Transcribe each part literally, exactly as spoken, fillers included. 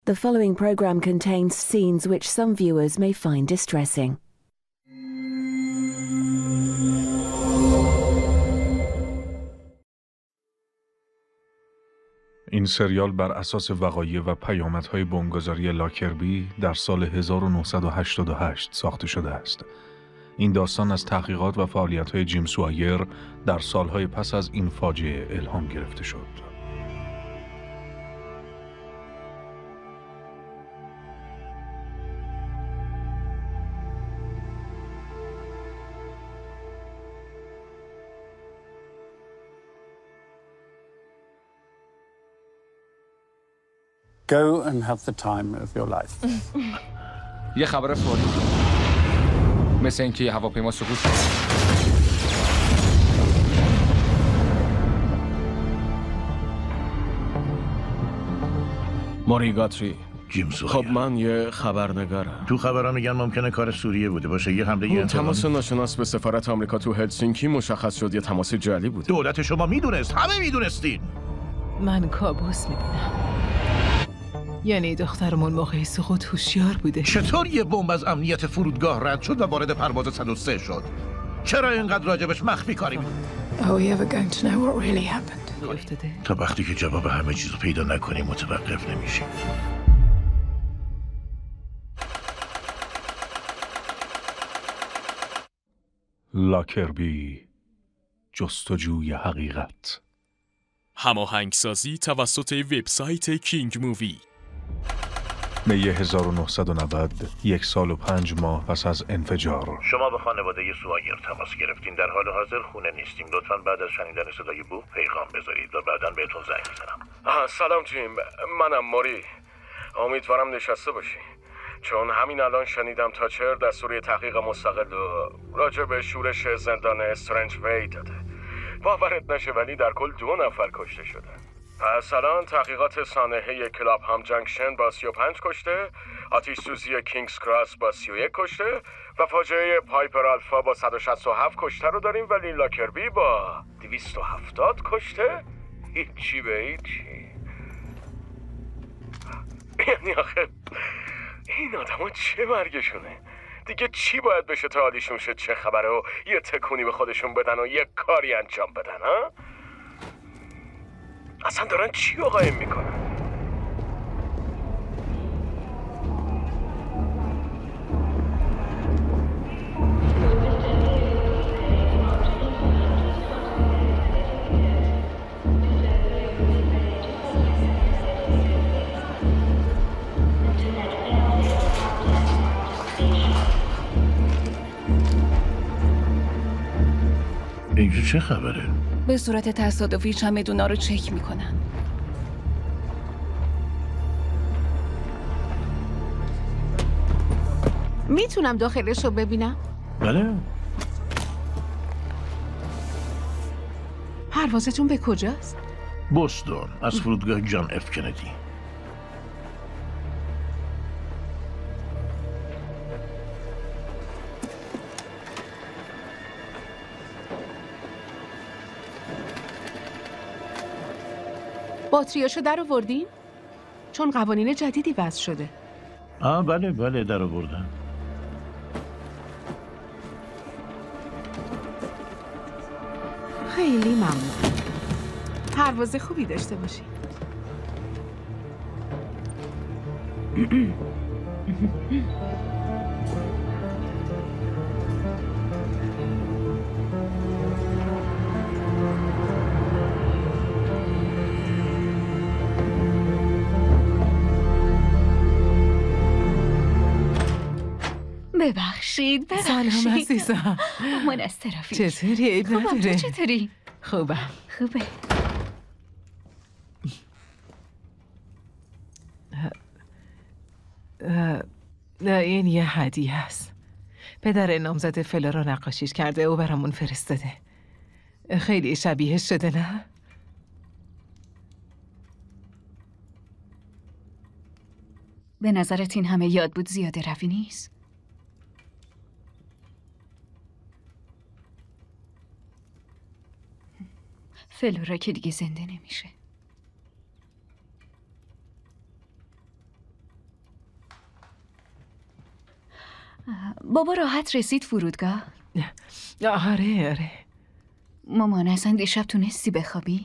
The following program contains scenes which some viewers may find distressing. این سریال بر اساس وقایع و پیامدهای بمبگذاری لاکربی در سال هزار و نهصد و هشتاد و هشت ساخته شده است. این داستان از تحقیقات و فعالیت‌های جیم سوایر در سالهای پس از این فاجعه الهام گرفته شد. Go and have the time of your life. یه خبر فوری. مثل اینکه یه هواپیما سقوط کرد. موریگاتری. جیم سوایر. خب من یه خبرنگارم. تو خبرها میگن ممکنه کار سوریه بوده باشه. یه حمله اون تماس ناشناس به سفارت آمریکا تو هلسینکی مشخص شد یه تماس جعلی بوده. دولت شما میدونست، همه میدونستین. من کابوس میبینم. یعنی دخترمون موقع سقوط هوشیار بوده. چطور یه بمب از امنیت فرودگاه رد شد و وارد پرواز صد و سه شد؟ چرا اینقدر راجبش مخفی کاری بود؟ Are we ever going to know what really happened? تا وقتی که جواب همه چیزو پیدا نکنیم متوقف نمیشیم. لاکربی، جستجوی حقیقت. هماهنگسازی توسط وبسایت کینگ مووی. می هزار و نهصد و نود، یک سال و پنج ماه پس از انفجار. شما به خانواده سوایر تماس گرفتین. در حال حاضر خونه نیستیم. لطفاً بعد از شنیدن صدای بوق پیغام بذارید و بعداً بهتون زنگ میزنم. سلام جیم، منم موری. امیدوارم نشسته باشی. چون همین الان شنیدم تاچر دستور تحقیق مستقل و راجع به شورش زندان استرنج وی داده. باورت نشه ولی در کل دو نفر کشته شدن. پس الان تحقیقات سانحه کلاب هم جنکشن با سی و پنج کشته، آتش سوزی کینگز کراس با سی و یک کشته و فاجعه پایپر آلفا با صد و شصت و هفت کشته رو داریم، ولی لاکربی با دویست و هفتاد کشته؟ هیچی به هیچی. یعنی آخه این آدم چه مرگشونه؟ دیگه چی باید بشه تا حالیشون شد چه خبره و یه تکونی به خودشون بدن و یه کاری انجام بدن ها؟ اصلا دارن چی رو قایم میکنن؟ اینجا چه خبره؟ به صورت تصادفی چمدونا رو چک میکنن. میتونم داخلش رو ببینم؟ بله. پروازتون به کجاست؟ بوستون، از فرودگاه جان اف کندی. باتریاشو در آوردین؟ چون قوانین جدیدی وضع شده. آه بله بله در آوردم. خیلی ممنون. پرواز خوبی داشته باشی. ببخشید ببخشید. سلام عزیزم. من از ترافیک. چطوری؟ عیب خوبم، نداره. تو چطوری؟ خوبم. خوبه. نه این یه هدیه است. پدر نامزد فلا رو نقاشیش کرده و برامون فرستاده. خیلی شبیه شده نه؟ به نظرت این همه یاد بود زیاده روی نیست؟ فلورا که دیگه زنده نمیشه. بابا راحت رسید فرودگاه؟ آره آره. مامان اصلا دیشب تونستی بخوابی؟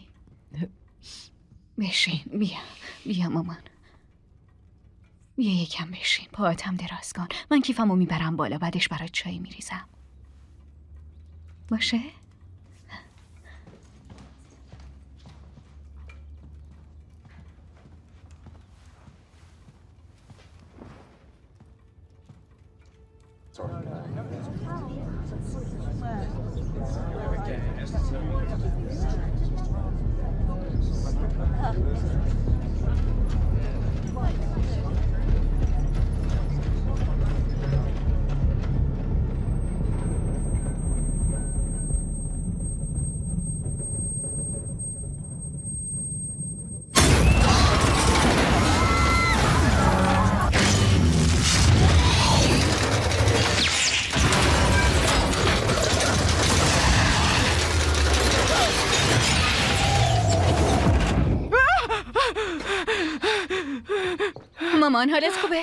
بشین بیا بیا مامان، بیا یکم بشین، پاهاتم دراز کن. من کیفمو میبرم بالا، بعدش برات چای میریزم باشه؟ مامان حالت خوبه؟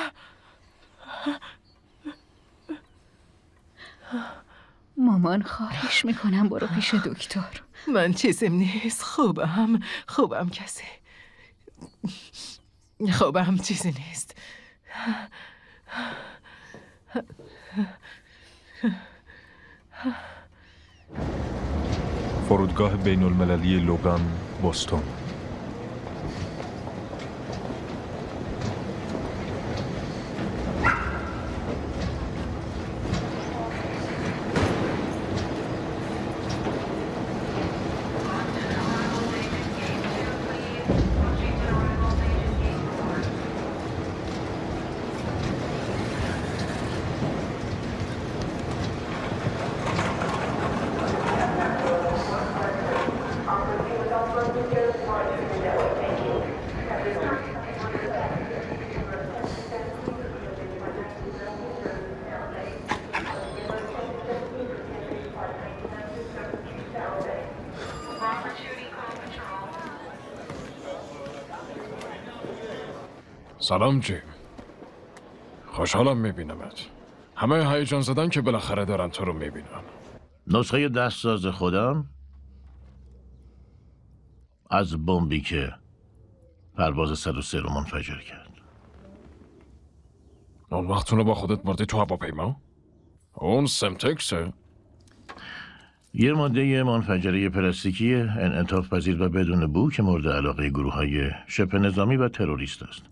مامان خواهش میکنم برو پیش دکتر. من چیزیم نیست، خوبم خوبم کسی خوبم چیزی نیست. فرودگاه بین المللی لوگان، بوستون. سلام جیم، خوشحالم میبینمت. همه هیجان زدن که بالاخره دارن تو رو میبینن. نسخه دستساز خودم از بمبی که پرواز صد و سه رو منفجر کرد. اون وقت اونو با خودت بردی تو هواپیما؟ اون سمتکسه؟ یه ماده منفجره پلاستیکی انعطاف پذیر و بدون بو که مورد علاقه گروه های شبه نظامی و تروریست است.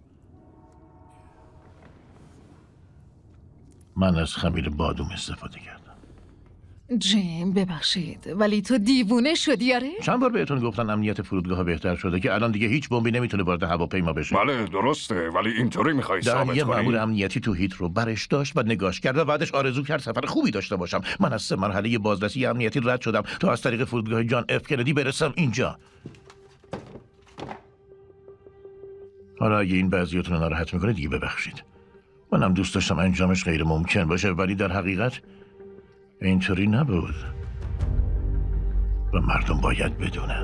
من از خمیر بادوم استفاده کردم. جیم ببخشید ولی تو دیوونه شدی آره؟ چند بار بهتون گفتن امنیت فرودگاه بهتر شده که الان دیگه هیچ بمبی نمیتونه وارد هواپیما بشه. بله درسته، ولی اینطوری میخوای ثابت کنی؟ یه مأمور امنیتی تو هیترو برش داشت و نگاش کرد و بعدش آرزو کرد سفر خوبی داشته باشم. من از سه مرحله بازرسی امنیتی رد شدم تا از طریق فرودگاه جان اف کندی برسم اینجا. حالا اگه این بعضیاتون رو ناراحت میکنه دیگه ببخشید. منم دوست داشتم انجامش غیر ممکن باشه ولی در حقیقت اینطوری نبود و مردم باید بدونن.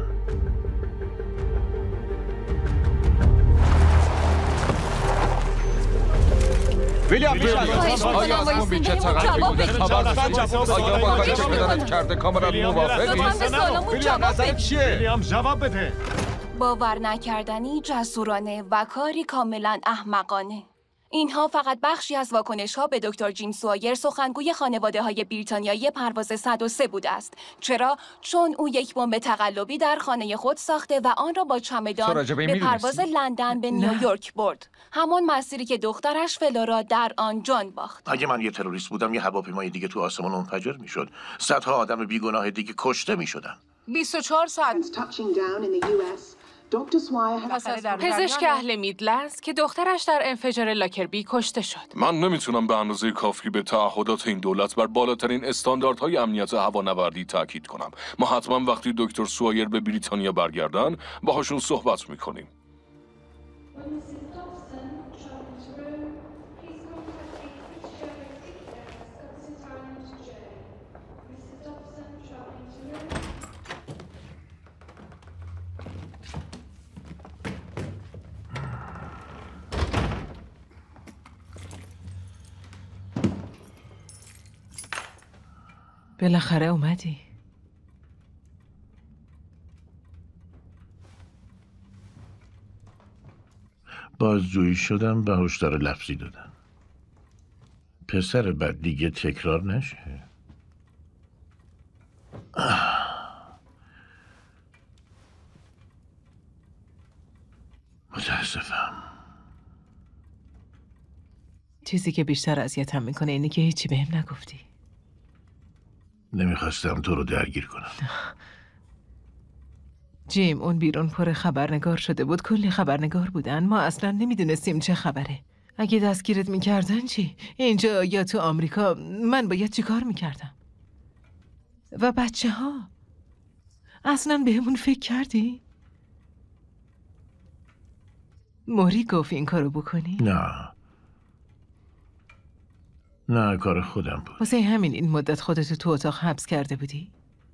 ویلیام آیا از اون بیچه تقریبی بوده خبر داشتی؟ آیا با کاری که پدرت کرده کاملا موافقی؟ ویلیام نظرت چیه؟ ویلیام جواب بده. باور نکردنی، جسورانه و کاری کاملا احمقانه. اینها فقط بخشی از واکنش‌ها به دکتر جیم سوایر، سخنگوی خانواده‌های بریتانیایی پرواز صد و سه بوده است. چرا؟ چون او یک بمب تقلبی در خانه خود ساخته و آن را با چمدان به پرواز لندن به نیویورک برد. همان مسیری که دخترش فلورا در آن جان باخت. اگه من یه تروریست بودم یه هواپیمای دیگه تو آسمون منفجر میشد. صدها آدم بیگناه دیگه کشته میشدن. بیست و چهار ساعت پزشک اهل میدلندز که دخترش در انفجار لاکربی کشته شد. من نمیتونم به اندازه کافی به تعهدات این دولت بر بالاترین استانداردهای امنیت هوانوردی تاکید کنم. ما حتما وقتی دکتر سوایر به بریتانیا برگردن باهاشون صحبت میکنیم. بالاخره اومدی. بازجویی شدم و هشدار لفظی دادم. پسر بد دیگه تکرار نشه. متاسفم. چیزی که بیشتر اذیتم میکنه اینه که هیچی بهم نگفتی. نمیخواستم تو رو درگیر کنم. جیم، اون بیرون پر خبرنگار شده بود. کلی خبرنگار بودن. ما اصلا نمیدونستیم چه خبره. اگه دستگیرت میکردن چی؟ اینجا یا تو آمریکا من باید چی کار میکردم؟ و بچه ها اصلا بهمون فکر کردی؟ موری گفت این کارو بکنی؟ نه نه کار خودم بود. واسه همین این مدت خودتو تو اتاق حبس کرده بودی؟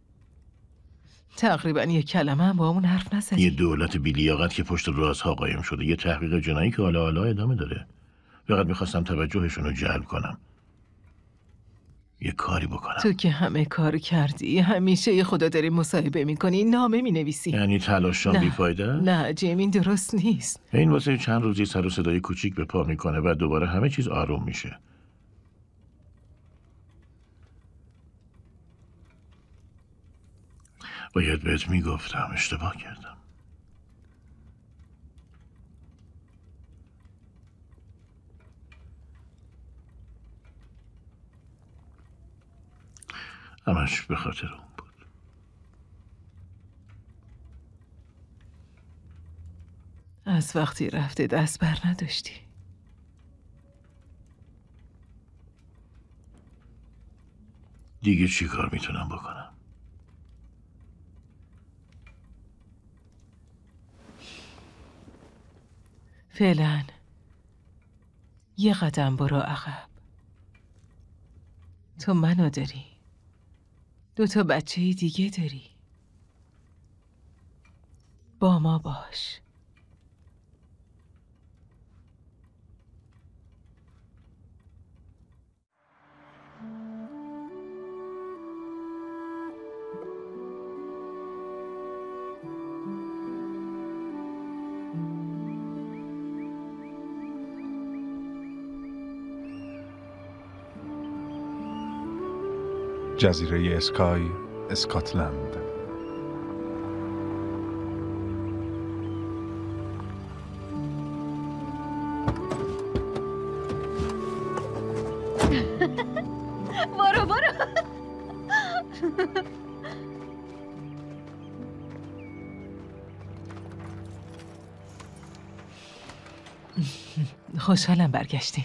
تقریبا یک کلمه هم با همون حرف نزدی. یه دولت بی‌لیاقت که پشت رازها قایم شده. یه تحقیق جنایی که حالا حالا ادامه داره. فقط میخواستم توجهشون رو جلب کنم. یه کاری بکنم. تو که همه کار کردی. همیشه یه خدا داری مصاحبه میکنی، نامه مینویسی. یعنی تلاشم بیفایده است؟ نه جیم، این درست نیست. این واسه چند روزی سر و صدای کوچیک به پا میکنه و دوباره همه چیز آروم میشه. باید بهت میگفتم، اشتباه کردم. همش به خاطر اون بود. از وقتی رفته دست بر نداشتی. دیگه چی کار میتونم بکنم؟ فعلا یه قدم برو عقب. تو منو داری. دو تا بچه دیگه داری. با ما باش. جزیره اسکای، اسکاتلند. برو برو. خوشحالم برگشتی.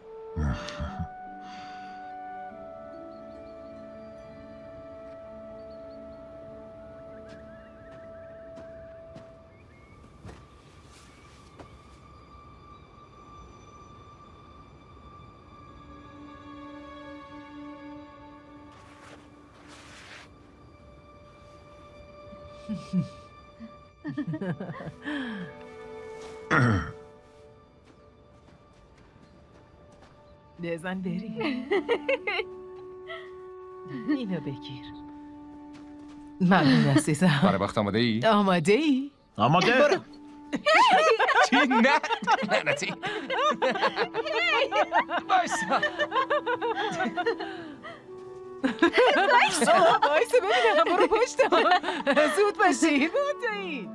بزن بری. اینو بگیر. ممنون عزیزم. برای وقت آماده ای؟ آماده ای؟ آماده. برو. چی؟ نه لعنتی. بایستا. بایستا بایستا ببینم. برو پشتم. زود باشین. بودین.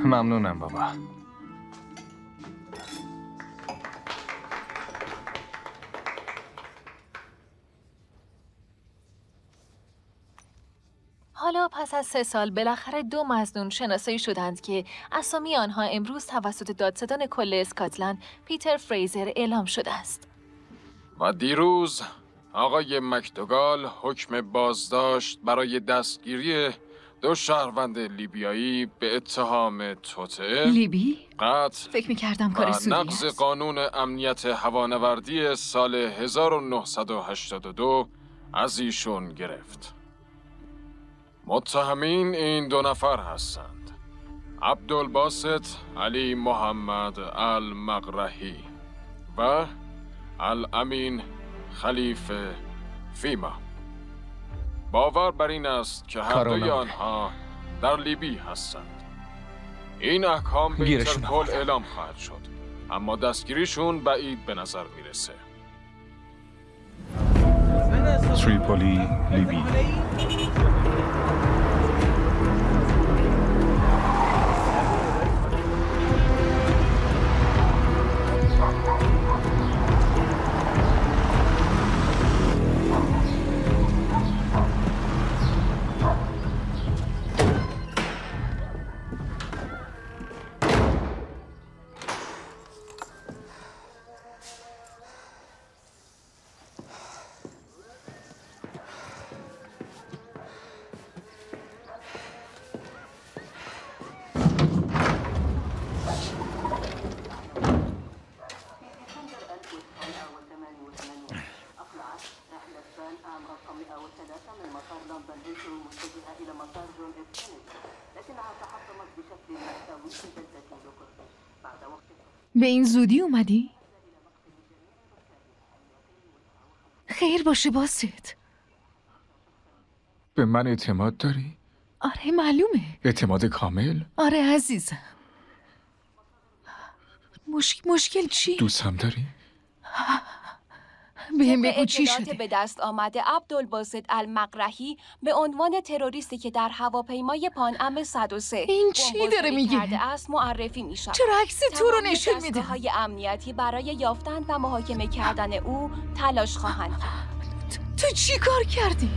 ممنونم بابا. حالا پس از سه سال بالاخره دو مظنون شناسایی شدند که اسامی آنها امروز توسط دادستان کل اسکاتلند پیتر فریزر اعلام شده است. و دیروز آقای مکدوگال حکم بازداشت برای دستگیری دو شهروند لیبیایی به اتهام توطئه، لیبی؟ قتل فکر می‌کردم کار سوریه و نقض قانون امنیت هوانوردی سال هزار و نهصد و هشتاد و دو از ایشون گرفت. متهمین این دو نفر هستند: عبدالباسط علی محمد المقرحی و الامین خلیفه فیما. باور بر این است که هر دوی آنها در لیبی هستند. این احکام به اینترپل اعلام خواهد شد، اما دستگیریشون بعید به نظر میرسه. تریپولی، لیبی. به این زودی اومدی؟ خیر باشه باسط. به من اعتماد داری؟ آره معلومه. اعتماد کامل؟ آره عزیزم. مش... مشکل چی؟ دوستم داری؟ بهم بگو چی شده؟ به دست آمده عبدالباسط المقرحی به عنوان تروریستی که در هواپیمای پان ام صد و سه این چی داره میگه؟ کرده است معرفی می شود. چرا عکس تو رو نشون میده؟ دستگاه‌های امنیتی برای یافتن و محاکمه کردن او تلاش خواهند کرد. تو چی کار کردی؟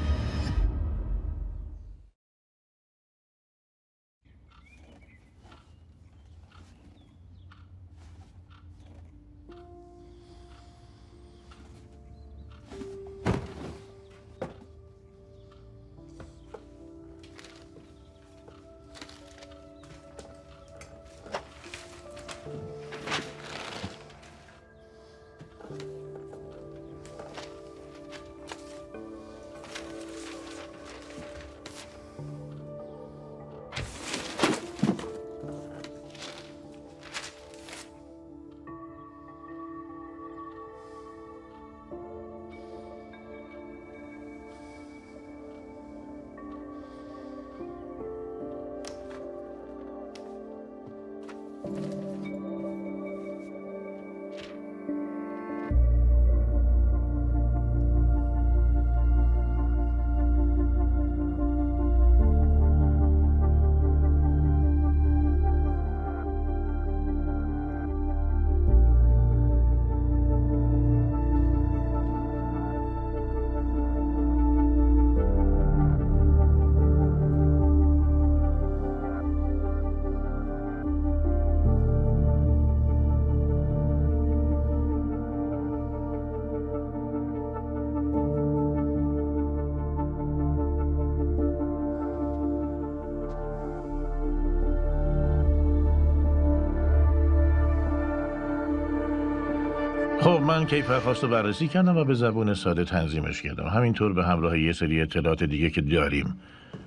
خب من کیف درخواست رو بررسی کردم و به زبون ساده تنظیمش کردم. همینطور به همراه یه سری اطلاعات دیگه که داریم.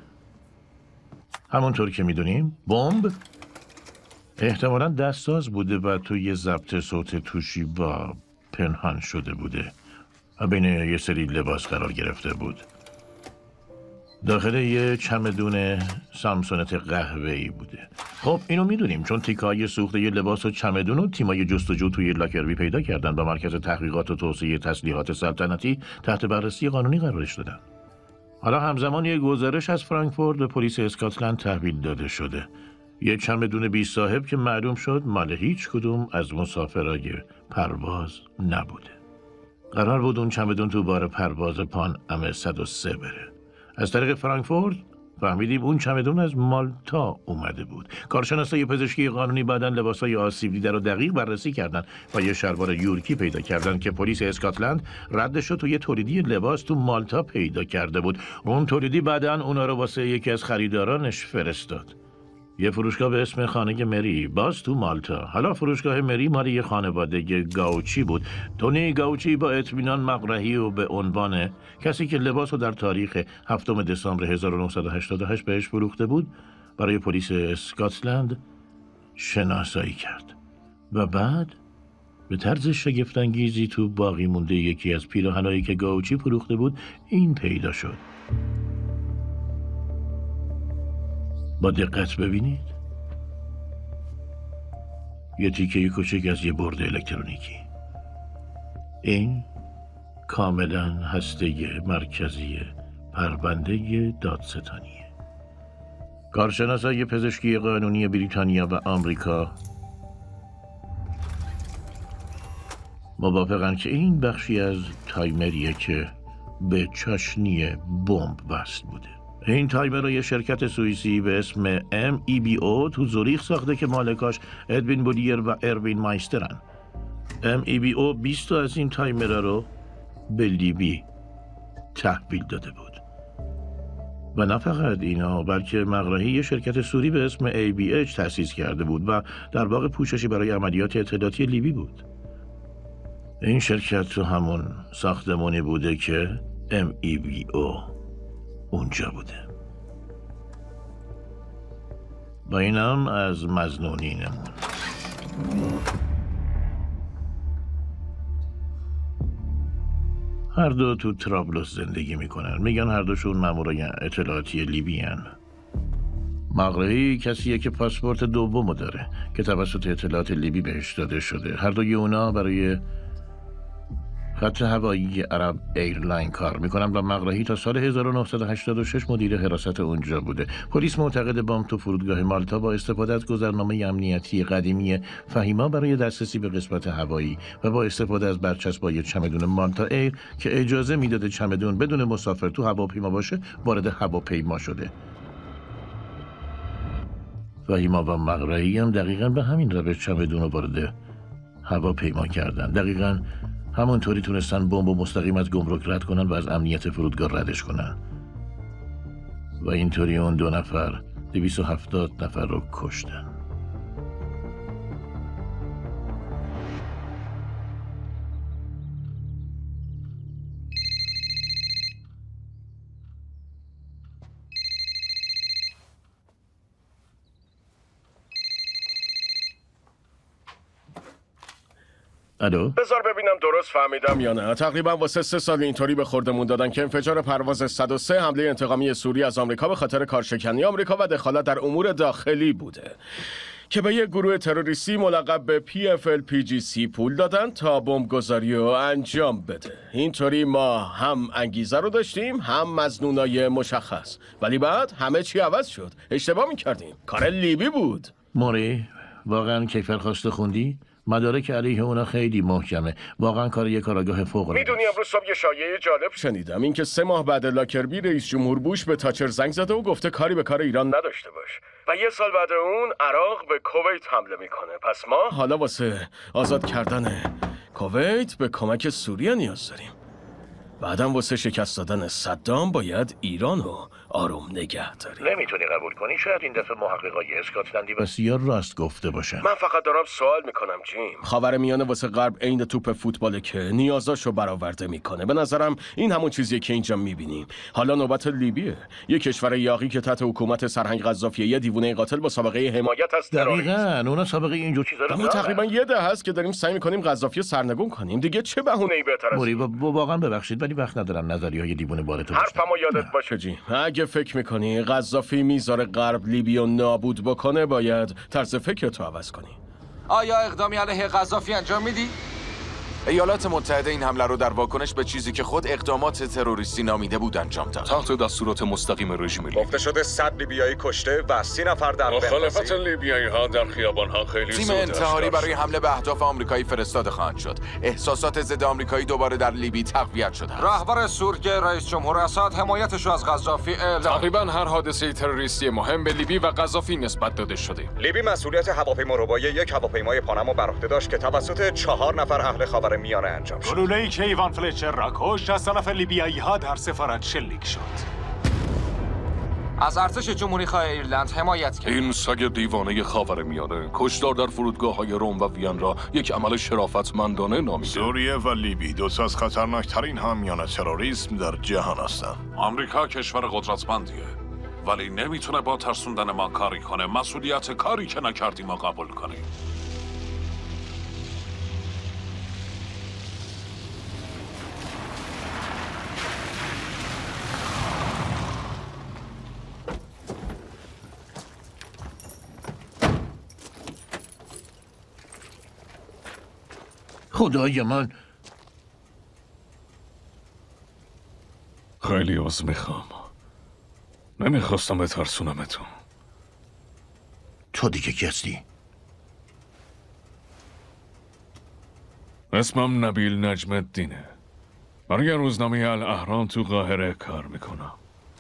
همونطور که میدونیم بمب احتمالاً دستساز بوده و توی ضبط صوت توشیبا پنهان شده بوده و بین یه سری لباس قرار گرفته بود. داخل یه چمدون سامسونت قهوه‌ای بوده. خب اینو میدونیم چون تیکه‌های سوخته یه لباس و چمدون و تیمای جستجو توی لاکربی پیدا کردن و مرکز تحقیقات و توسعه تسلیحات سلطنتی تحت بررسی قانونی قرارش دادن. حالا همزمان یه گزارش از فرانکفورت به پلیس اسکاتلند تحویل داده شده. یه چمدون بی صاحب که معلوم شد مال هیچ کدوم از مسافرای پرواز نبوده. قرار بود اون چمدون تو بار پرواز پان ام صد و سه بره. از طریق فرانکفورت فهمیدیم اون چمدون از مالتا اومده بود. کارشناسای پزشکی قانونی بعداً لباسای آسیب دیده رو دقیق بررسی کردن و یه شلوار یورکی پیدا کردن که پلیس اسکاتلند ردش رو توی تولیدی لباس تو مالتا پیدا کرده بود. اون تولیدی بعداً اونا رو واسه یکی از خریدارانش فرستاد. یه فروشگاه به اسم خانه مری، باز تو مالتا. حالا فروشگاه مری مال یه خانواده گاوچی بود. تونی گاوچی با اطمینان مقرهی و به عنوان کسی که لباس رو در تاریخ هفتم دسامبر هزار و نهصد و هشتاد و هشت بهش فروخته بود برای پلیس اسکاتلند شناسایی کرد و بعد به طرز شگفت‌انگیزی تو باقی مونده یکی از پیراهنایی که گاوچی فروخته بود این پیدا شد. با دقت ببینید، یه تیکه کوچک از یه برد الکترونیکی. این کاملا هسته مرکزی پرونده دادستانیه. کارشناسای پزشکی قانونی بریتانیا و آمریکا موافقن که این بخشی از تایمریه که به چاشنی بمب وصل بوده. این تایمر رو یه شرکت سوئیسی به اسم ام ای بی او تو زوریخ ساخته که مالکاش ادوین بولیر و اروین مایسترن. ام ای بی او بیست تا از این تایمر رو به لیبی تحویل داده بود. و نه فقط اینا، بلکه مقرهی یه شرکت سوری به اسم ای بی اچ تأسیس کرده بود و در واقع پوششی برای عملیات اطلاعاتی لیبی بود. این شرکت تو همون ساختمانی بوده که ام ای بی او اونجا بوده. با اینم از مظنونینمون. هر دو تو ترابلس زندگی میکنن. میگن هر دوشون مامورای اطلاعاتی لیبی هن. مقرهی کسیه که پاسپورت دومو داره که توسط اطلاعات لیبی بهش داده شده. هر دوی اونا برای خط هوایی عرب ایرلاین کار میکنن و مقرهی تا سال هزار و نهصد و هشتاد و شش مدیر حراست اونجا بوده. پلیس معتقد بمب تو فرودگاه مالتا با استفاده از گذرنامه امنیتی قدیمی فهیما برای دسترسی به قسمت هوایی و با استفاده از برچسبای چمدون مالتا ایر که اجازه میداده چمدون بدون مسافر تو هواپیما باشه وارد هواپیما شده. فهیما و مقرهی هم دقیقاً به همین روش چمدون رو وارد هواپیما کردن. دقیقاً همونطوری تونستن بمب و مستقیم از گمرک رد کنن و از امنیت فرودگاه ردش کنن و اینطوری اون دو نفر دویست و هفتاد نفر رو کشتن. الو؟ بذار ببینم درست فهمیدم یا نه. تقریبا واسه سه سال اینطوری به خوردمون دادن که انفجار پرواز صد و سه حمله انتقامی سوری از آمریکا به خاطر کارشکنی آمریکا و دخالت در امور داخلی بوده که به یک گروه تروریستی ملقب به پی اف ال پی جی سی پول دادن تا بمبگذاری رو انجام بده. اینطوری ما هم انگیزه رو داشتیم هم مظنونای مشخص، ولی بعد همه چی عوض شد. اشتباه میکردیم. کار لیبی بود. موری واقعا کیفر خواسته خوندی؟ مدارک علیه اونا خیلی محکمه. واقعا کار یک کاراگاه فوق العاده. میدونی امروز صبح یه شایعه جالب شنیدم، اینکه سه ماه بعد لاکربی رئیس جمهور بوش به تاچر زنگ زده و گفته کاری به کار ایران نداشته باش و یه سال بعد اون عراق به کویت حمله میکنه. پس ما حالا واسه آزاد کردن کویت به کمک سوریه نیاز داریم. بعدم واسه شکست دادن صدام باید ایران رو آروم نگه داریم. نمیتونی قبول کنی شاید این دفعه محققای اسکاتلندی بسیار راست گفته باشن. من فقط دارم سوال میکنم جیم. خاورمیانه واسه غرب عین توپ فوتباله که نیازاشو برآورده میکنه. به نظرم این همون چیزیه که اینجا میبینیم. حالا نوبت لیبیه، یک کشور یاغی که تحت حکومت سرهنگ قذافیه، یه دیوونه قاتل با سابقه حمایت از تروریسم. دقیقاً اونا سابقه اینجور چیزا رو ما تقریبا یه ده هست که داریم سعی میکنیم قذافی سرنگون کنیم. دیگه چه بهونه‌ای بهتر از این؟ واقعا ببخشید ولی وقت ندارم نظریه‌های دیوونه بارتو بشنوم. حرفمو یادت باشه جیم. اگه فکر میکنی قذافی میذاره غرب لیبی رو نابود بکنه باید طرز فکرتو عوض کنی. آیا اقدامی علیه قذافی انجام میدی؟ ایالات متحده این حمله رو در واکنش به چیزی که خود اقدامات تروریستی نامیده بود انجام داد. تحت دستورات مستقیم رژیم لیبی گفته شده صد لیبیایی کشته و سی نفر در مخالفت لیبیایی ها در خیابان ها خیلی تیم زود انتحاری برای حمله به اهداف آمریکایی فرستاده خواهند شد. احساسات ضد آمریکایی دوباره در لیبی تقویت شده است. رهبر سوریا رئیس جمهور اسد حمایتش رو از قذافی اعلام. تقریبا هر حادثه تروریستی مهم به لیبی و قذافی نسبت داده شده. لیبی مسئولیت هواپیما ربایی یک هواپیمای پانما بر عهده داشت که توسط چهار نفر اهل خاورمیانه انجام شد. گلوله‌ای که ایوان فلچر را کشت از طرف لیبیایی ها در سفارت شلیک شد. از ارتش جمهوری خواه ایرلند حمایت کرد. این سگ دیوانه خاورمیانه کشتار در فرودگاه‌های روم و وین را یک عمل شرافتمندانه نامیده. سوریه و لیبی دو تا از خطرناکترین حامیان تروریسم در جهان هستند. آمریکا کشور قدرتمندیه ولی نمیتونه با ترسوندن ما کاری کنه. مسئولیت کاری که نکردیم ما قبول کنیم. خدای من، خیلی عذر میخوام. نمیخواستم بترسونمتون. تو دیگه کی هستی؟ اسمم نبیل نجم الدینه. برای روزنامه الاهرام تو قاهره کار میکنم.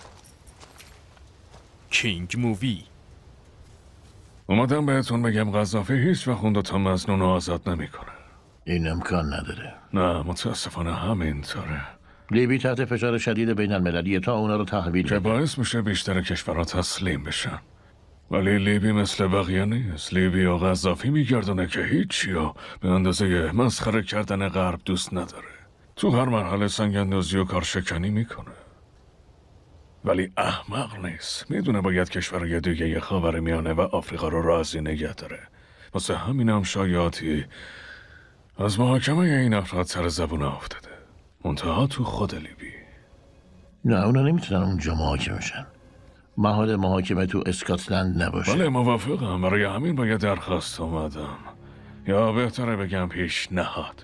کینگ مووی. اومدم بهتون بگم قذافی هیچ وقت اون دوتا مظنون رو آزاد نمیکنه. این امکان نداره. نه متاسفانه همینطوره. لیبی تحت فشار شدید بین المللی تا اونا رو تحویل که باعث میشه بیشتر کشورها تسلیم بشن. ولی لیبی مثل بقیه نیست. لیبی و قذافی میگردونه که هیچی رو به اندازه مسخره کردن غرب دوست نداره. تو هر مرحله سنگ‌اندازی و کارشکنی میکنه. ولی احمق نیست. میدونه باید کشورهای دیگه خاورمیانه و آفریقا رو راضی نگه داره. واسه همینم شایعاتی از محاکمه این افراد سر زبون افتاده. منتها تو خود لیبی. نه اونا نمیتونن اونجا محاکمه شن. محال محاکمه تو اسکاتلند نباشه. بله موافقم. برای همین باید درخواست اومدم. یا بهتره بگم پیشنهاد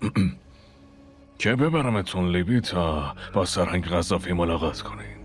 که ببرمتون لیبی تا با سرهنگ قذافی ملاقات کنین.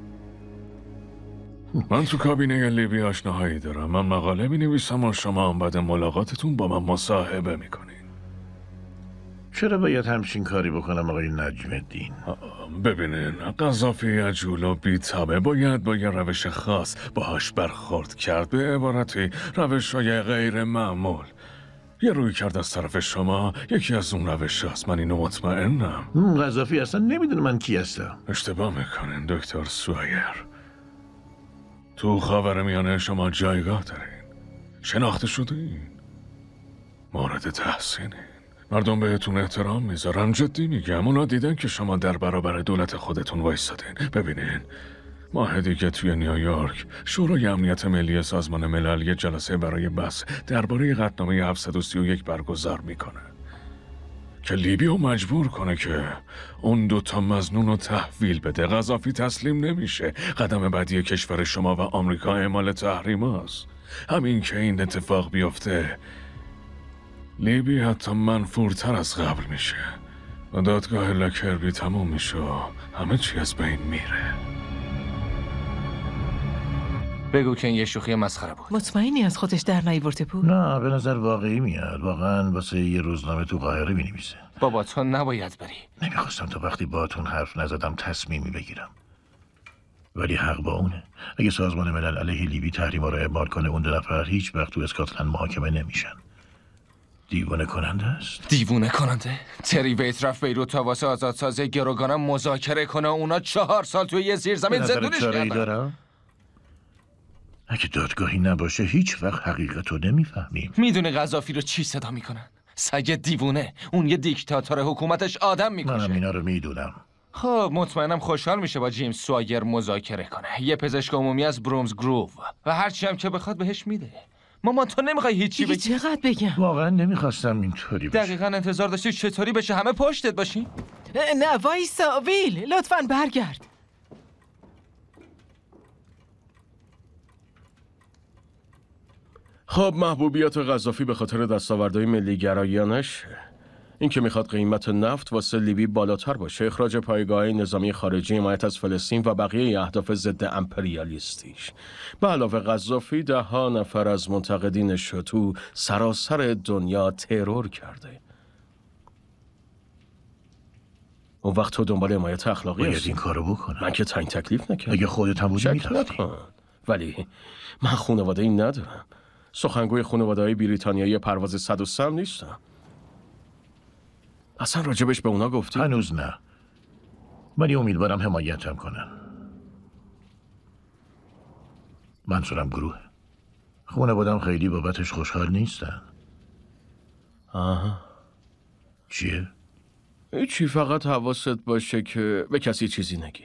من تو کابینه لیبی آشناهایی دارم. من مقاله می نویسم و شما هم بعد ملاقاتتون با من مصاحبه میکنین. چرا باید همچین کاری بکنم آقای نجم الدین؟ ببینین قذافی عجول و بی‌تابه باید با یه روش خاص باهاش برخورد کرد. به عبارتی روش های غیر معمول. یه روی کرد از طرف شما یکی از اون روش هست. من اینو مطمئنم. قذافی اصلا نمیدونه من کی هستم. اشتباه میکنین دکتر سوایر. تو خاورمیانه شما جایگاه دارین. شناخته شدین. مورد تحسینین. مردم بهتون احترام میذارن. جدی میگم. اونا دیدن که شما در برابر دولت خودتون وایسادین. ببینین ماه دیگه توی نیویورک شورای امنیت ملی سازمان ملل یه جلسه برای بحث درباره قطعنامه هفتصد و سی و یک برگزار میکنه که لیبی رو مجبور کنه که اون دوتا مظنون رو تحویل بده. قذافی تسلیم نمیشه. قدم بعدی کشور شما و آمریکا اعمال تحریم هست. همین که این اتفاق بیفته لیبی حتی منفورتر از قبل میشه و دادگاه لاکربی تموم میشه و همه چی از بین میره. بگو که این یه شوخی مسخره بود. مطمئنی از خودش در نیورده بود؟ نه به نظر واقعی میاد. واقعا واسه یه روزنامه تو قاهره مینویسه. بابا تو نباید بری. نمیخواستم تا وقتی باهاتون حرف نزدم تصمیمی بگیرم. ولی حق با اونه. اگه سازمان ملل علیه لیبی تحریما رو اعمال کنه اون دو نفر هیچ وقت تو اسکاتلند محاکمه نمیشن. دیوونه کننده است. دیوونه کننده؟ تری ویت رفت بیروت تا واسه آزادسازی گروگانم مذاکره کنه. اونا چهار سال توی یه زیرزمین زندونش کردن. اگه دادگاهی نباشه هیچ وقت حقیقت رو نمیفهمیم. میدونه قذافی رو چی صدا میکنن؟ سگ دیوونه. اون یه دیکتاتور حکومتش آدم میکشه. منم اینا رو میدونم. خب مطمئنم خوشحال میشه با جیمز سوایر مذاکره کنه. یه پزشک عمومی از برومز گروو و هرچی هم که بخواد بهش میده. مامان تو نمیخوای هیچی بگی؟ چقدر بگم؟ واقعا نمیخواستم اینطوری بشه. دقیقاً انتظار داشتی چطوری بشه همه پشتت باشی؟ نه وایسا ویل لطفاً برگرد. خب محبوبیت قذافی به خاطر دستاوردهای ملی گرایانش این که میخواد قیمت نفت واسه لیبی بالاتر باشه، اخراج پایگاه نظامی خارجی، حمایت از فلسطین و بقیه اهداف ضد امپریالیستیش. به علاوه قذافی ده ها نفر از منتقدینش رو تو سراسر دنیا ترور کرده. اون وقت تو دنبال حمایت اخلاقی باید هستی. این کارو بکنم. من که تعیین تکلیف نکردم. اگه خودت هم بودی می‌رفتی. ولی من خانواده این ندارم. سخنگوی خانواده های بریتانیایی پرواز صد و سه هم نیستم. اصلا راجبش به اونا گفتی؟ هنوز نه. ولی امیدوارم حمایتم کنن. منظورم گروه. خانواده‌ام خیلی بابتش خوشحال نیستن. آها. چیه؟ هیچی، فقط حواست باشه که به کسی چیزی نگی.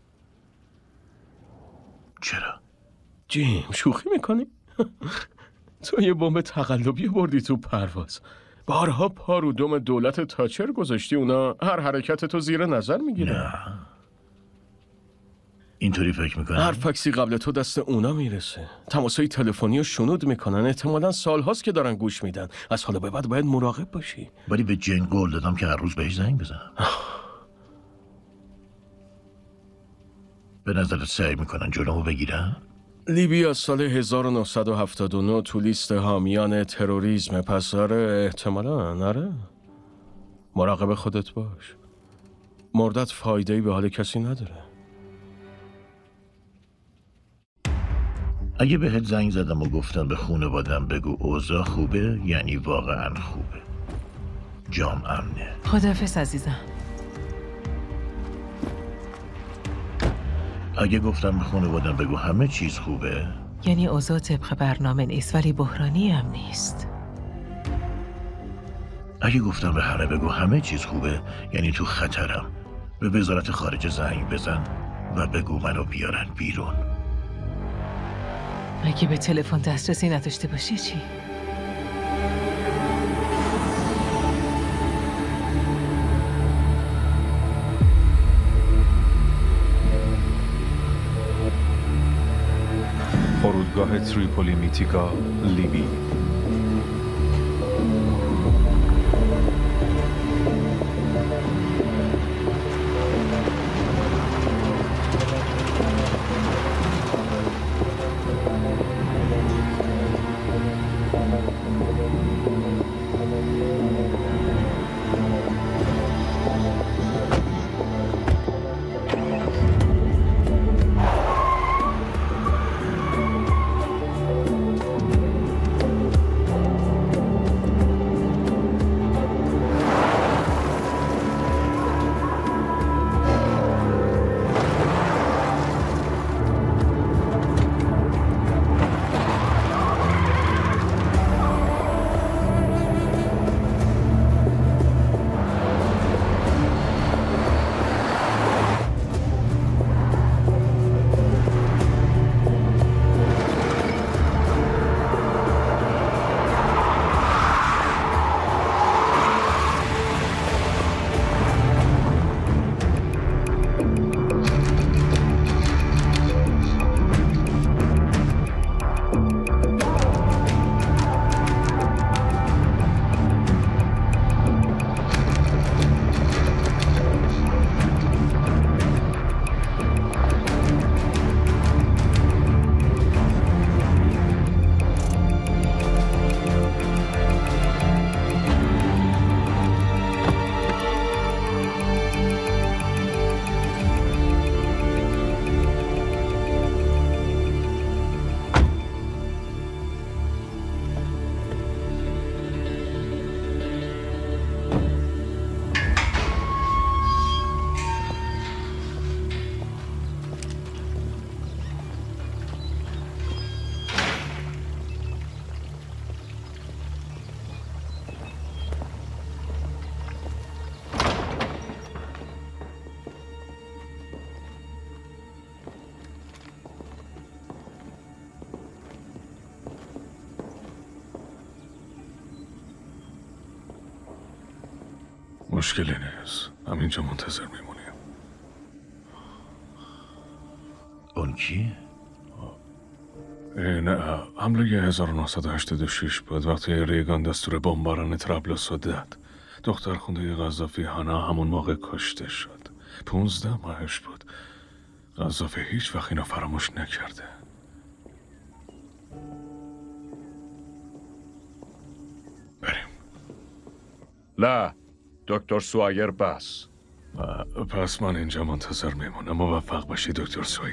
چرا؟ جیم شوخی میکنی؟ تو یه بمب تقلبی بردی تو پرواز. بارها پا رو دم دولت تاچر گذاشتی، اونا هر حرکت تو زیر نظر میگیرن. نه. اینطوری فکر میکنن؟ هر فکسی قبل تو دست اونا میرسه. تماسای تلفنی رو شنود میکنن. احتمالاً سالهاست که دارن گوش میدن. از حالا به بعد باید مراقب باشی. ولی به جن قول دادم که هر روز بهش زنگ بزنم. به نظرت سعی میکنن جلومو بگیرن؟ لیبی از سال هزار و نهصد و هفتاد و نه تو لیست حامیان تروریسم. پس آره، احتمالاً آره. مراقب خودت باش. مردت فایده‌ای به حال کسی نداره. اگه بهت زنگ زدم و گفتم به خانوادم بگو اوضاع خوبه، یعنی واقعا خوبه. جام امنه. خداحافظ عزیزم. اگه گفتم به خانوادم بگو همه چیز خوبه، یعنی اوضاع طبق برنامه نیست ولی بحرانی هم نیست. اگه گفتم به همه بگو همه چیز خوبه، یعنی تو خطرم. به وزارت خارجه زنگ بزن و بگو منو بیارن بیرون. اگه به تلفن دسترسی نداشته باشی چی؟ فرودگاه تریپولی میتیکا، لیبی. مشکلی نیست. همینجا منتظر میمونیم. اون کیه؟ این حمله هزار و نهصد و هشتاد و شش بود وقتی ریگان دستور بمباران طرابلس رو داد. دختر خونده قذافی هانا همون موقع کشته شد. پونزده ماهش بود. قذافی هیچ وقت اینو فراموش نکرده. بریم. لا دکتر سوایر بس. پس من اینجا منتظر میمونم. موفق باشی دکتر سوایر.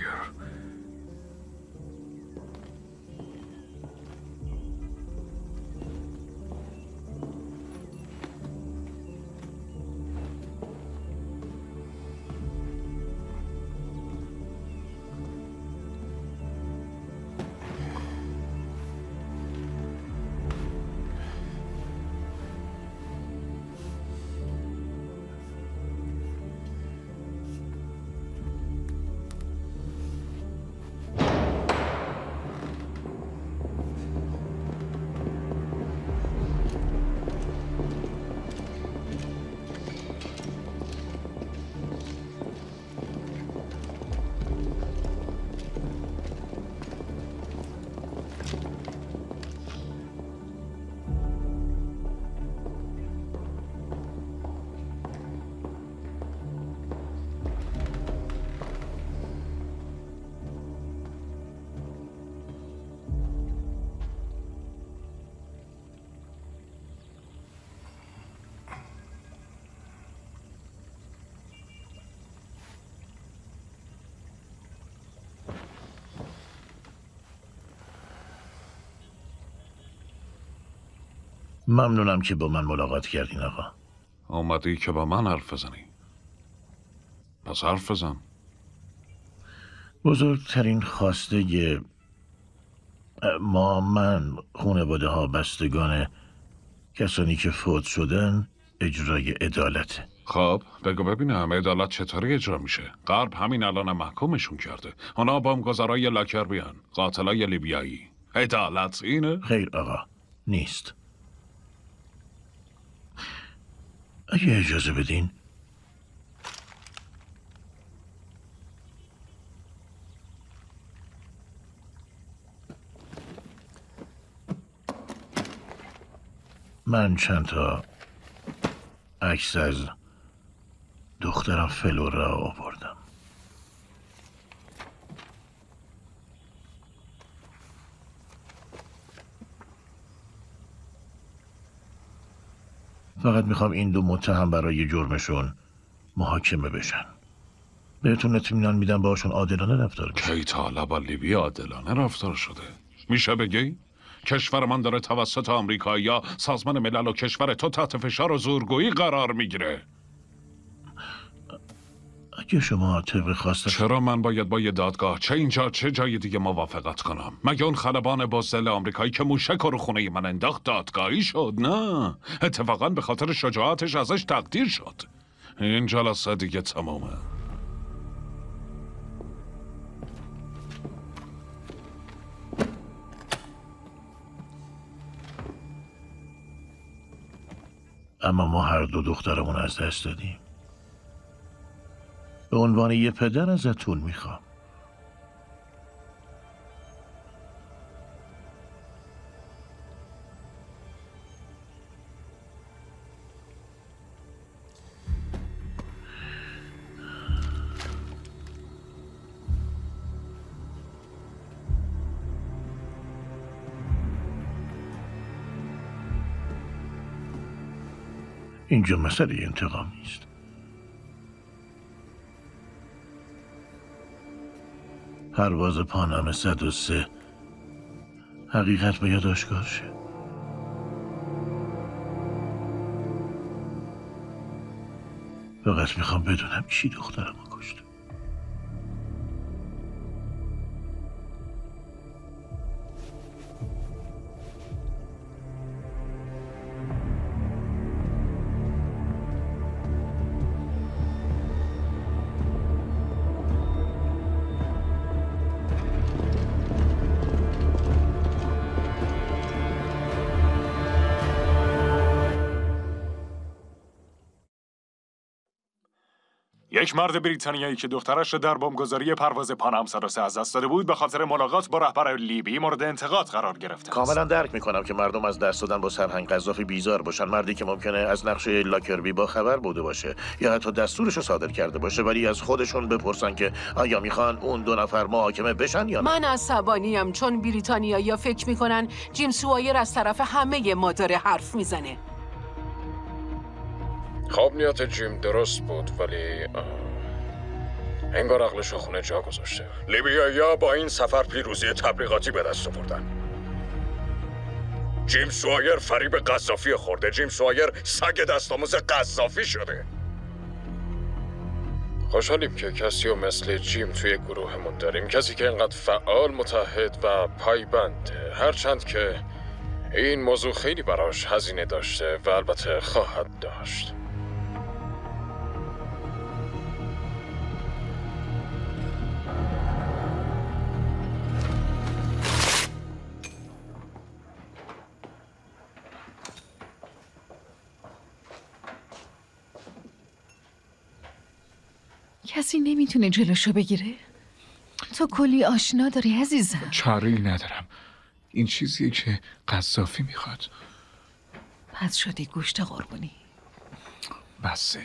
ممنونم که با من ملاقات کردین آقا. آمدی که با من حرف بزنی. پس حرف بزن. بزرگترین خواسته ما، من، خانواده ها، بستگان کسانی که فوت شدن، اجرای عدالته. خب بگو ببینم عدالت چطوری اجرا میشه؟ غرب همین الان محکومشون کرده. اونا بمبگذارای لاکربیان، قاتلای لیبیایی. عدالت اینه؟ خیر آقا، نیست. اگه اجازه بدین من چند تا عکس از دخترم فلورا آوردم. فقط میخوام این دو متهم برای جرمشون محاکمه بشن. بهتون اطمینان میدم باشون عادلانه رفتار بشه. کی تا حالا با لیبی عادلانه رفتار شده؟ میشه بگی؟ کشور من داره توسط آمریکا یا سازمان ملل و کشور تو تحت فشار و زورگویی قرار میگیره. اگه شما طبق خواست چرا من باید با یه دادگاه چه اینجا چه جای دیگه موافقت کنم؟ مگه اون خلبان بزدل آمریکایی که موشک رو خونه من انداخت دادگاهی شد؟ نه، اتفاقا به خاطر شجاعتش ازش تقدیر شد. این جلسه دیگه تمومه. اما ما هر دو دخترمون از دست دادیم. به عنوان یه پدر ازتون میخوام اینجا مسئله انتقام نیست. پرواز پانام صد و سه حقیقت باید آشکار شه. فقط میخوام بدونم کی دخترمو کشته. یک مرد بریتانیایی که دخترش را در بمبگذاری پرواز پانام صد و سه از دست داده بود به خاطر ملاقات با رهبر لیبی مورد انتقاد قرار گرفته. کاملا درک میکنم که مردم از دست دادن با سرهنگ قذافی بیزار باشن. مردی که ممکنه از نقشه لاکربی با خبر بوده باشه یا حتی دستورش رو صادر کرده باشه، ولی از خودشون بپرسن که آیا میخوان اون دو نفر محاکمه بشن یا نه. من عصبانیم چون بریتانیایی‌ها فکر میکنن جیم سوایر از طرف همه ما داره حرف میزنه. خب نیت جیم درست بود، ولی انگار عقلش رو خونه جا گذاشته. لیبیایی‌ها با این سفر پیروزی تبلیغاتی به دست آوردن. جیم سوایر فریب قذافی خورده. جیم سوایر سگ دستاموز قذافی شده. خوشحالیم که کسی و مثل جیم توی گروهمون داریم، کسی که اینقدر فعال، متحد و پایبنده، هرچند که این موضوع خیلی براش هزینه داشته و البته خواهد داشت. کسی نمیتونه جلوشو بگیره؟ تو کلی آشنا داری عزیزم. چاره‌ای ندارم. این چیزیه که قذافی میخواد. پس شدی گوشت قربونی. بسه.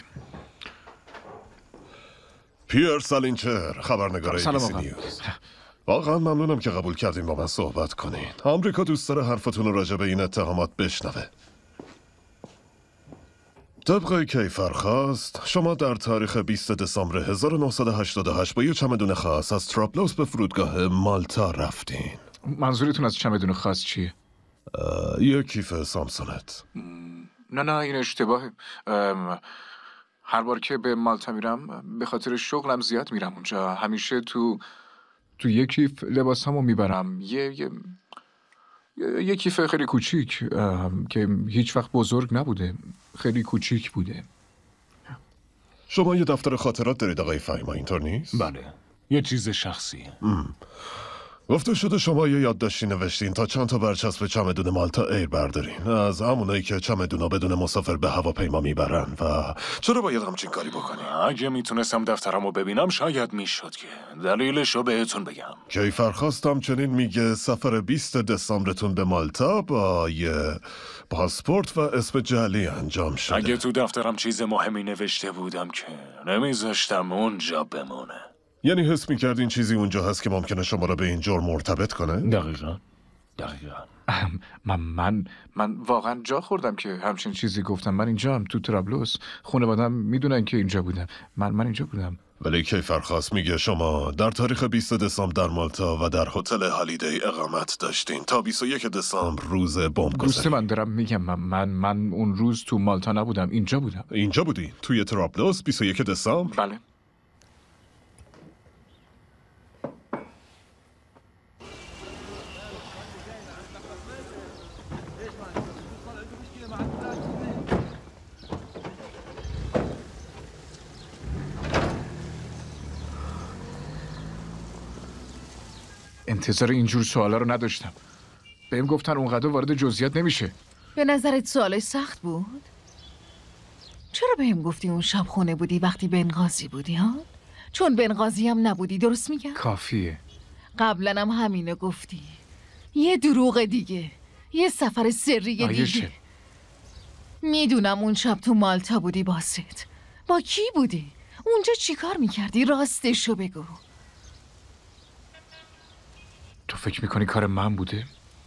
پیر سالینچر، خبرنگار ای بی سی نیوز. واقعا ممنونم که قبول کردیم با من صحبت کنین. آمریکا دوست داره حرفتون رو راجع به این اتهامات بشنوه. طبق کیفر خواست، شما در تاریخ بیست دسامبر هزار و نهصد و هشتاد و هشت با یه چمدون خاص از ترابلوس به فرودگاه مالتا رفتین. منظورتون از چمدون خاص چیه؟ یه کیف سامسونت. نه نه این اشتباهه. هر بار که به مالتا میرم به خاطر شغلم زیاد میرم اونجا. همیشه تو تو یه کیف لباسامو میبرم. یه یه یه کیف خیلی کوچیک که هیچ وقت بزرگ نبوده، خیلی کوچیک بوده. شما یه دفتر خاطرات دارید آقای فهیما، اینطور نیست؟ بله، یه چیز شخصی. گفته شده شما یه یادداشتی نوشتین تا چند تا برچسب چمدون مالتا ایر بردارین، از همونایی که چمدونا بدون مسافر به هواپیما میبرن. و چرا باید همچین کاری بکنی؟ اگه میتونستم دفترمو ببینم شاید میشد که دلیلشو بهتون بگم. کیفر خواستم چنین میگه سفر بیست دسامبرتون به مالتا با یه پاسپورت و اسم جعلی انجام شده. اگه تو دفترم چیز مهمی نوشته بودم که نمیذاشتم اونجا بمونه. یعنی حس میکردین چیزی اونجا هست که ممکنه شما را به این جرم مرتبط کنه؟ دقیقا دقیقا من من من واقعا جا خوردم که همچین چیزی گفتم. من اینجا هم تو ترابلوس، خانواده‌ام میدونن که اینجا بودم. من من اینجا بودم. ولی کیفرخواست میگه شما در تاریخ بیست دسامبر در مالتا و در هتل هالیدی اقامت داشتین تا بیست و یک دسامبر روز بمبگذاری. دوست من دارم میگم من, من من اون روز تو مالتا نبودم، اینجا بودم. اینجا بودی؟ توی ترابلوس بیست و یک دسامبر؟ بله. انتظار اینجور سوالا رو نداشتم. بهم گفتن اونقدر وارد جزئیات نمیشه. به نظرت سوالش سخت بود؟ چرا بهم گفتی اون شب خونه بودی وقتی بنغازی بودی ها؟ چون بنغازی هم نبودی، درست میگم؟ کافیه. قبلا هم همینو گفتی. یه دروغ دیگه، یه سفر سری دیگه. میدونم اون شب تو مالتا بودی باست. با کی بودی؟ اونجا چی کار میکردی؟ راستشو بگو. تو فکر میکنی کار من بوده؟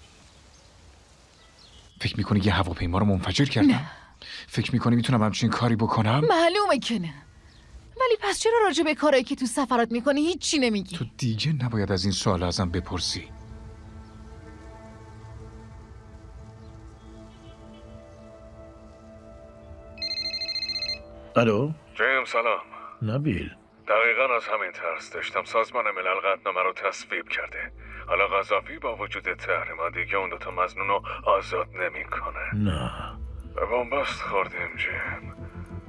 فکر میکنی یه هواپیما رو منفجر کردم؟ نه. فکر میکنی میتونم همچین کاری بکنم؟ معلومه که نه. ولی پس چرا راجع به کارایی که تو سفرات میکنی هیچی نمیگی؟ تو دیگه نباید از این سوال ازم بپرسی. الو؟ جیم سلام. نبیل. دقیقا از همین ترس داشتم. سازمان ملل قطعنامه رو تصویب کرده. حالا قذافی با وجود تحریما دیگه اون دوتا مظنون رو آزاد نمیکنه. نه. به بنبست خوردیم جیم.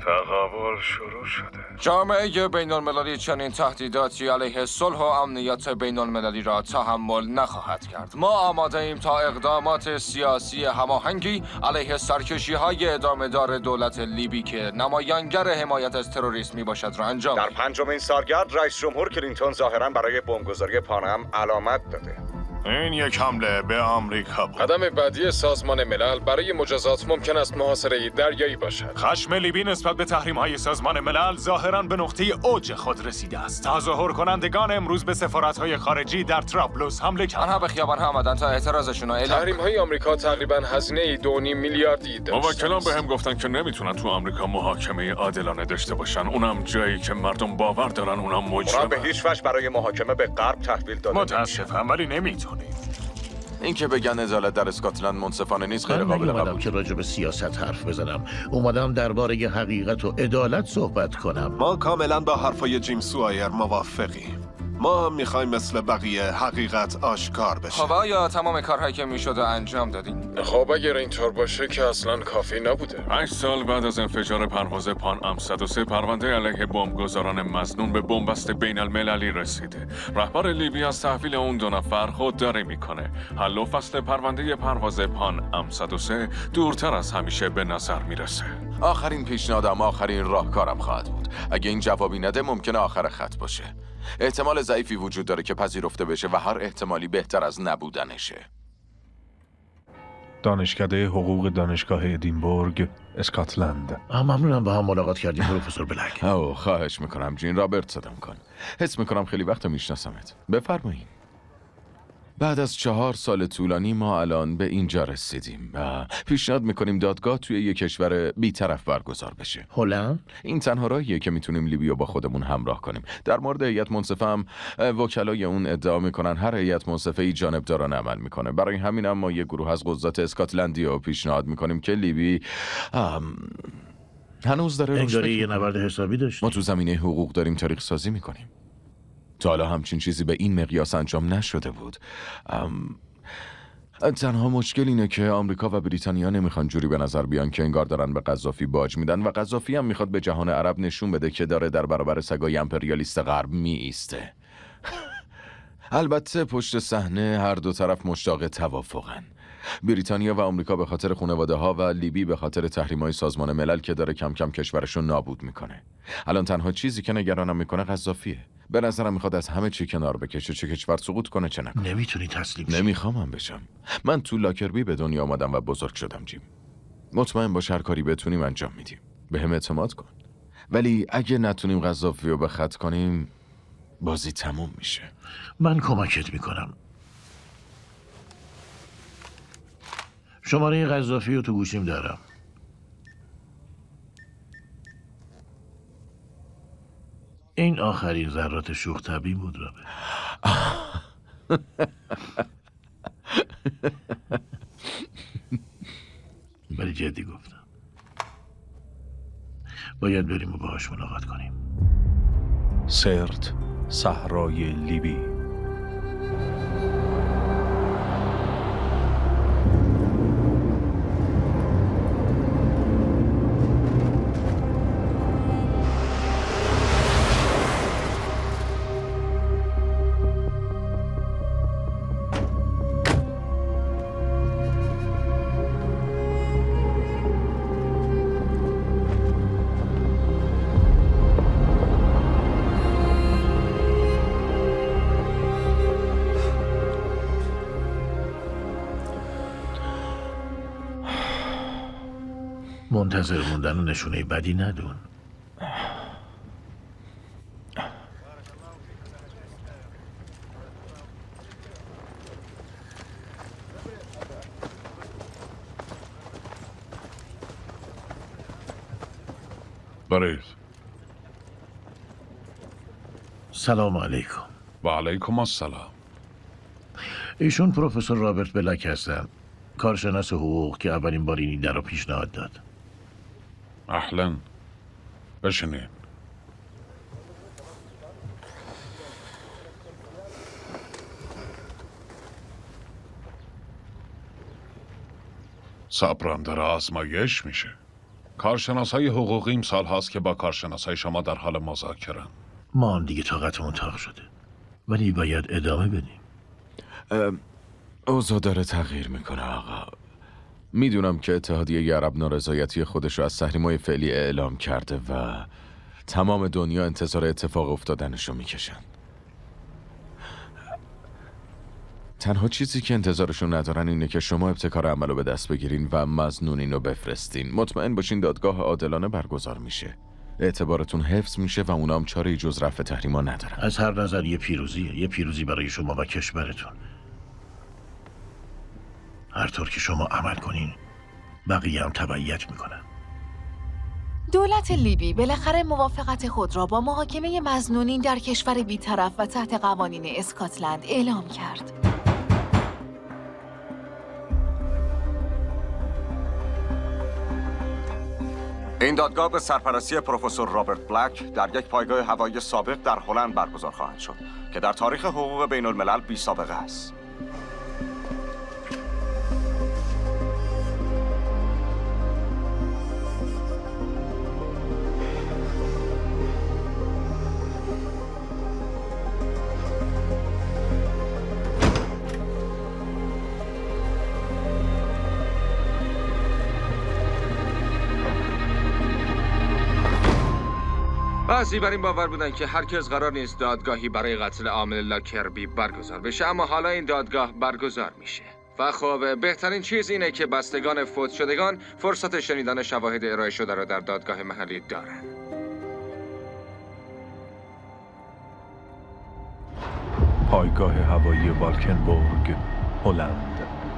تقابل شروع شده. جامعه بین المللی چنین تهدیداتی علیه صلح و امنیت بین المللی را تحمل نخواهد کرد. ما آماده ایم تا اقدامات سیاسی هماهنگی علیه سرکشی های ادامه دار دولت لیبی که نمایانگر حمایت از تروریسم می باشد را انجام در پنجمین سالگرد رئیس جمهور کلینتون ظاهراً برای بمبگذاری پانام علامت داده. این یک حمله به آمریکا بود. قدم بعدی سازمان ملل برای مجازات ممکن است محاصره دریایی باشد. خشم لیبی نسبت به تحریم‌های سازمان ملل ظاهراً به نقطه اوج خود رسیده است. تظاهر کنندگان امروز به سفارت‌های خارجی در طرابلس حمله کردند. آنها به خیابان آمدند تا اعتراضشون را اعلام کنند. تحریم‌های آمریکا تقریباً هزینه دو و نیم میلیاردی داشت. موکلان به هم گفتن که نمیتونن تو آمریکا محاکمه عادلانه داشته باشن. اونم جایی که مردم باور دارن اونم مجرمه. به هیچ وجه برای محاکمه به غرب تحویل داده نمیشه. متأسفم ولی نمیتونیم. این که بگن عدالت در اسکاتلند منصفانه نیست غیر قابل قبول. که راجع به سیاست حرف بزنم، اومدم درباره حقیقت و عدالت صحبت کنم. ما کاملا با حرفای جیم سوایر موافقیم. ما هم میخوایم مثل بقیه حقیقت آشکار بشه. خب آیا تمام کارهایی که میشد انجام دادین؟ خب اگر اینطور باشه که اصلا کافی نبوده. هشت سال بعد از انفجار پرواز پان ام صد و سه پرونده علیه بمبگذاران مظنون به بنبست بین المللی رسیده. رهبر لیبی از تحویل اون دو نفر خودداری میکنه. حل و فصل پرونده پرواز پان ام صد و سه دورتر از همیشه به نظر میرسه. آخرین پیشنهادم آخرین راهکارم خواهد بود. اگه این جوابی نده ممکنه آخر خط باشه. احتمال ضعیفی وجود داره که پذیرفته بشه و هر احتمالی بهتر از نبودنشه. دانشکده حقوق دانشگاه ادینبورگ، اسکاتلند. ممنونم با هم ملاقات کردیم پروفسور بلک. او خواهش میکنم. جین رابرت صدام کن. حس میکنم خیلی وقت میشناسمت. بفرمایید. بعد از چهار سال طولانی ما الان به اینجا رسیدیم و پیشنهاد میکنیم دادگاه توی یک کشور بی‌طرف برگزار بشه. هلند؟ این تنها راهیه که میتونیم لیبیو با خودمون همراه کنیم. در مورد هیئت منصفه هم وکلای اون ادعا میکنن هر هیئت منصفه ای جانبدارانه عمل میکنه. برای همین هم ما یه گروه از قضات اسکاتلندی رو پیشنهاد میکنیم که لیبی ام... هنوز داره انگاری یه نبرد حسابی داشت. ما تو زمینه حقوق داریم تاریخ سازی میکنیم. تا حالا همچین چیزی به این مقیاس انجام نشده بود. ام... تنها مشکل اینه که آمریکا و بریتانیا نمیخوان جوری به نظر بیان که انگار دارن به قذافی باج میدن و قذافی هم میخواد به جهان عرب نشون بده که داره در برابر سگای امپریالیست غرب می ایسته. البته پشت صحنه هر دو طرف مشتاق توافقن. بریتانیا و آمریکا به خاطر خانواده ها و لیبی به خاطر تحریم‌های سازمان ملل که داره کم کم کشورشو نابود میکنه. الان تنها چیزی که نگرانم میکنه قذافیه. به نظرم میخواد از همه چی کنار بکشه، چه کشور سقوط کنه چه نکنه. نمیتونی تسلیم شی. نمیخوامم بشم. من تو لاکربی به دنیا آمدم و بزرگ شدم جیم. مطمئن باش هر کاری بتونیم انجام میدیم. به هم اعتماد کن. ولی اگه نتونیم قذافی رو به خط کنیم بازی تموم میشه. من کمکت میکنم. شماره قذافی رو تو گوشیم دارم. این آخرین ذرات شوخ طبعی بود رابه. ولی جدی گفتم. باید بریم و باهاش ملاقات کنیم. سرت، صحرای لیبی. منتظر موندن و نشونه بدی ندون. برید. سلام علیکم. و علیکم السلام. ایشون پروفسور رابرت بلک هستن، کارشناس حقوق که اولین بار این ایده رو پیشنهاد داد. اهلا. بشینین. صبرم داره آزمایش میشه. کارشناسای حقوقیم سال هاست که با کارشناسای شما در حال مذاکره. ما هم دیگه طاقتمون تاق شده، ولی باید ادامه بدیم. اوضاع داره تغییر میکنه آقا. میدونم که اتحادیه عرب نارضایتی خودش رو از تحریم‌های فعلی اعلام کرده و تمام دنیا انتظار اتفاق افتادنش رو میکشن. تنها چیزی که انتظارشون ندارن اینه که شما ابتکار عمل رو به دست بگیرین و مظنونین رو بفرستین. مطمئن باشین دادگاه عادلانه برگزار میشه، اعتبارتون حفظ میشه و اونام چاره‌ای جز رفع تحریما ندارن. از هر نظر یه پیروزیه، یه پیروزی برای شما و کشورتون. هر طور که شما عمل کنین بقیه هم تبعیت میکنن. دولت لیبی بالاخره موافقت خود را با محاکمه مظنونین در کشور بی‌طرف و تحت قوانین اسکاتلند اعلام کرد. این دادگاه به سرپرستی پروفسور رابرت بلک در یک پایگاه هوایی سابق در هلند برگزار خواهد شد که در تاریخ حقوق بین الملل بی سابقه است. بعضی بر این باور بودن که هرگز قرار نیست دادگاهی برای قتل عامل لاکربی برگزار بشه، اما حالا این دادگاه برگزار میشه و خب بهترین چیز اینه که بستگان فوت شدگان فرصت شنیدن شواهد ارائه شده را در دادگاه محلی دارن. پایگاه هوایی والکنبورگ، هلند.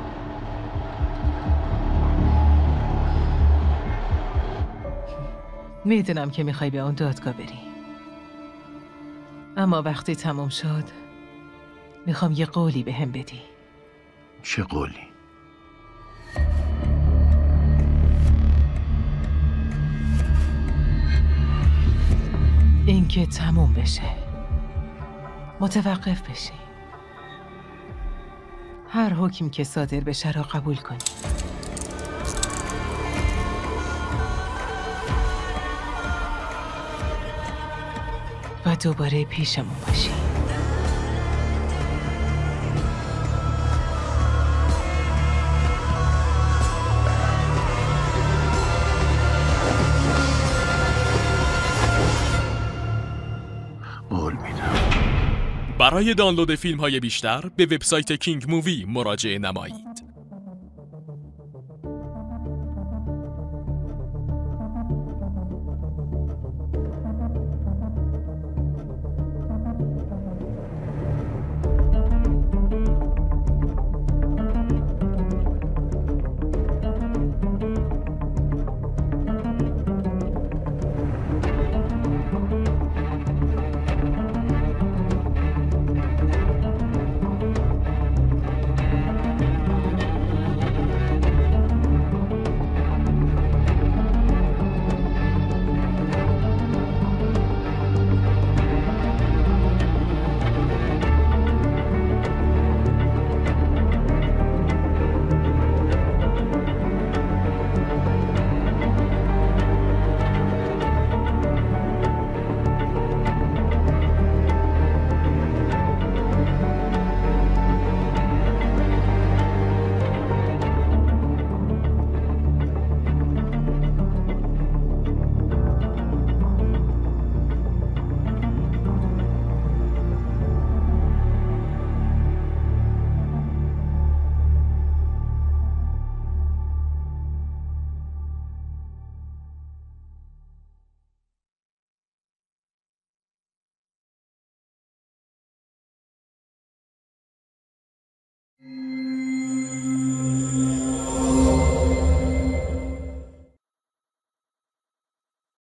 میدونم که میخوای به اون دادگاه بری، اما وقتی تموم شد میخوام یه قولی به هم بدی. چه قولی؟ این که تموم بشه، متوقف بشی، هر حکم که صادر بشه را قبول کنی. و دوباره پیشمون باشی. قول میدم. برای دانلود فیلم های بیشتر به وبسایت کینگ مووی مراجعه نمایید.